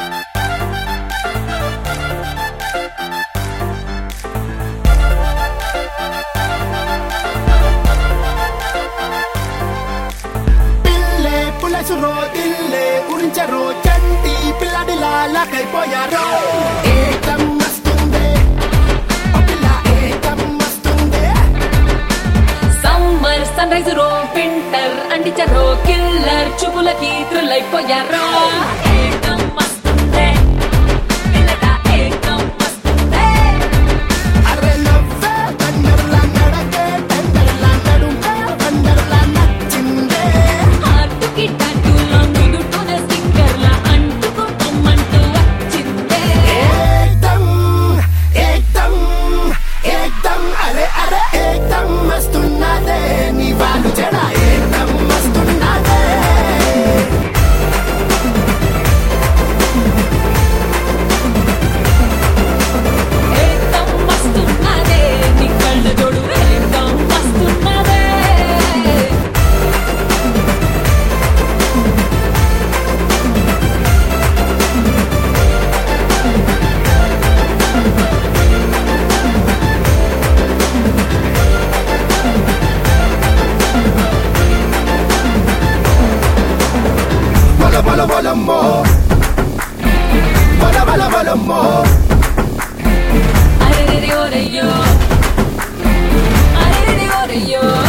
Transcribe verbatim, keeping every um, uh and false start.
పులసురో దిల్లే ఉరించరో చంటి పిల్లడిలా లాకైపోయారో ఏకం మస్తుందే ఓ పిల్ల ఏకం మస్తుందే సమ్మర్ సన్ రైజ్ రో వింటర్ అంటించరో కిల్లర్ చూపులకి థ్రిల్ అయిపోయారో ఏకం మస్తుందే పిల్లగా ఏకం మస్తుందే అరే లవ్వే తండర్లా నడకే తండర్లా నడుంకే తండర్లా నచ్చిందే హార్ట్కి టాటూలో నుదుటూన స్టిక్కర్లా అంటుకు పొమ్మంటూ వచ్చిందే ఏకదం ఏకదం ఏకదం అరే అరే ఏకదం మస్తున్నదే నీ వాళ్ళు జడ ఏకదం మస్తున్నదే ఏకం మస్తున్నదే నీ కళ్ళ జోడు ఏకం మస్తున్నదే Bala bala bala mo Bala bala bala mo అరెరెరె ఓరయ్యో అరెరెరె ఓరయ్యో